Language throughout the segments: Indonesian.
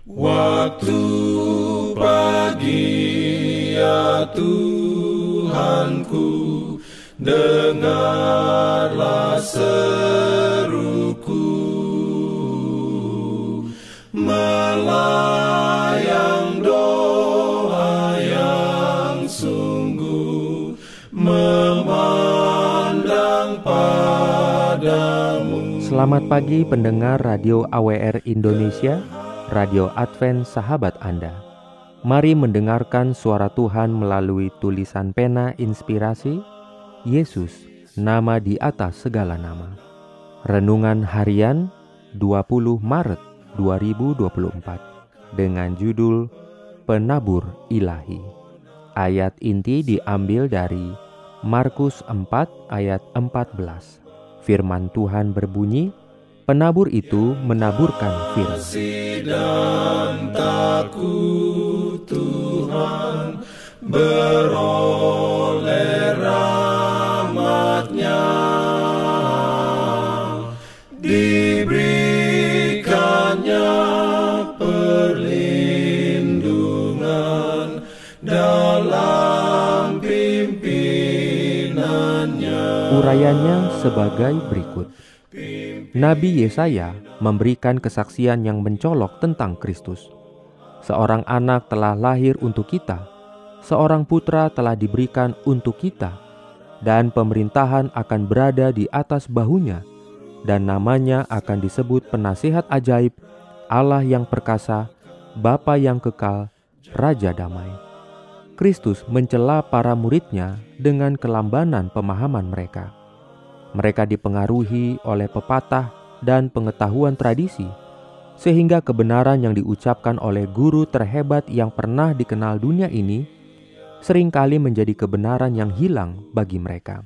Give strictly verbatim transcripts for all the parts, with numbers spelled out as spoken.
Waktu pagi ya Tuhanku, dengarlah seruku, melayang doa yang sungguh, memandang padamu. Selamat pagi pendengar Radio A W R Indonesia, Radio Advent Sahabat Anda. Mari mendengarkan suara Tuhan melalui tulisan pena inspirasi Yesus, nama di atas segala nama. Renungan harian dua puluh Maret dua ribu dua puluh empat dengan judul Penabur Ilahi. Ayat inti diambil dari Markus empat ayat empat belas. Firman Tuhan berbunyi, penabur itu menaburkan firman. Dan takut Tuhan, beroleh rahmat-Nya, diberikannya perlindungan dalam pimpinannya. Urayanya sebagai berikut. Nabi Yesaya memberikan kesaksian yang mencolok tentang Kristus. Seorang anak telah lahir untuk kita, seorang putra telah diberikan untuk kita, dan pemerintahan akan berada di atas bahunya, dan namanya akan disebut Penasihat Ajaib, Allah yang perkasa, Bapa yang kekal, Raja Damai. Kristus mencela para muridnya dengan kelambanan pemahaman mereka. Mereka dipengaruhi oleh pepatah dan pengetahuan tradisi, sehingga kebenaran yang diucapkan oleh guru terhebat yang pernah dikenal dunia ini seringkali menjadi kebenaran yang hilang bagi mereka.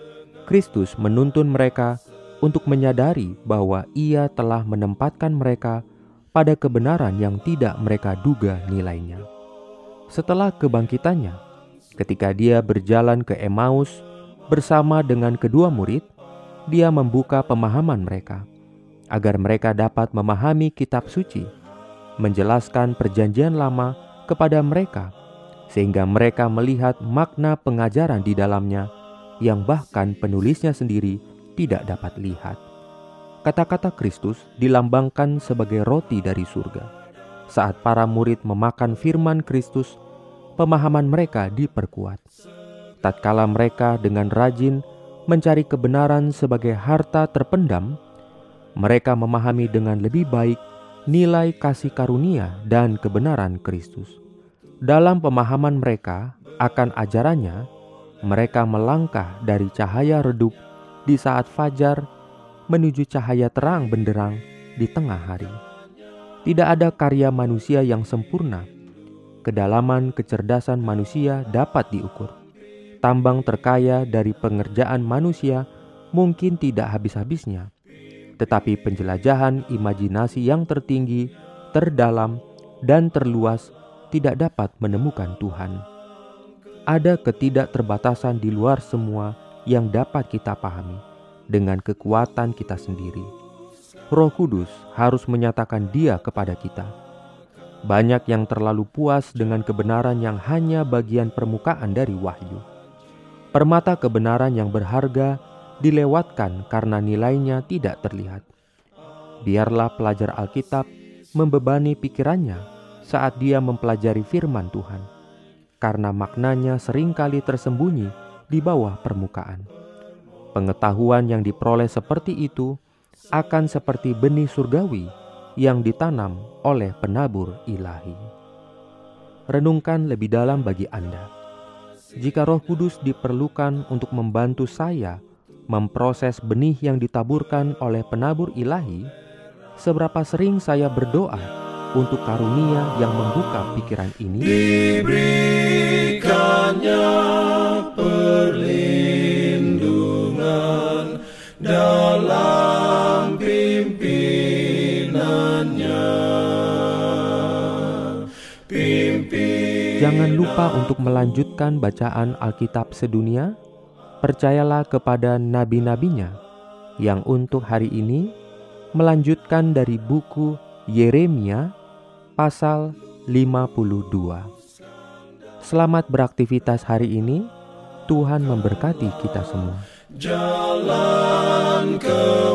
Kristus menuntun mereka untuk menyadari bahwa Ia telah menempatkan mereka pada kebenaran yang tidak mereka duga nilainya. Setelah kebangkitannya, ketika Dia berjalan ke Emmaus bersama dengan kedua murid, Dia membuka pemahaman mereka, agar mereka dapat memahami kitab suci, menjelaskan perjanjian lama kepada mereka, sehingga mereka melihat makna pengajaran di dalamnya, yang bahkan penulisnya sendiri tidak dapat lihat. Kata-kata Kristus dilambangkan sebagai roti dari surga. Saat para murid memakan firman Kristus, pemahaman mereka diperkuat. Tatkala mereka dengan rajin mencari kebenaran sebagai harta terpendam, mereka memahami dengan lebih baik nilai kasih karunia dan kebenaran Kristus. Dalam pemahaman mereka akan ajarannya, mereka melangkah dari cahaya redup di saat fajar menuju cahaya terang benderang di tengah hari. Tidak ada karya manusia yang sempurna. Kedalaman kecerdasan manusia dapat diukur. Tambang terkaya dari pengerjaan manusia mungkin tidak habis-habisnya, tetapi penjelajahan imajinasi yang tertinggi, terdalam, dan terluas tidak dapat menemukan Tuhan. Ada ketidakterbatasan di luar semua yang dapat kita pahami dengan kekuatan kita sendiri. Roh Kudus harus menyatakan Dia kepada kita. Banyak yang terlalu puas dengan kebenaran yang hanya bagian permukaan dari wahyu. Permata kebenaran yang berharga dilewatkan karena nilainya tidak terlihat. Biarlah pelajar Alkitab membebani pikirannya saat dia mempelajari firman Tuhan, karena maknanya seringkali tersembunyi di bawah permukaan. Pengetahuan yang diperoleh seperti itu akan seperti benih surgawi yang ditanam oleh penabur ilahi. Renungkan lebih dalam bagi Anda. Jika Roh Kudus diperlukan untuk membantu saya memproses benih yang ditaburkan oleh penabur ilahi, seberapa sering saya berdoa untuk karunia yang membuka pikiran ini? Diberikannya perlindungan dalam pimpinannya. Jangan lupa untuk melanjutkan bacaan Alkitab sedunia. Percayalah kepada nabi-nabinya yang untuk hari ini melanjutkan dari buku Yeremia pasal lima puluh dua. Selamat beraktivitas hari ini. Tuhan memberkati kita semua. Jalan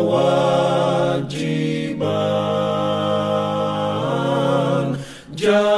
kewajiban. Jalan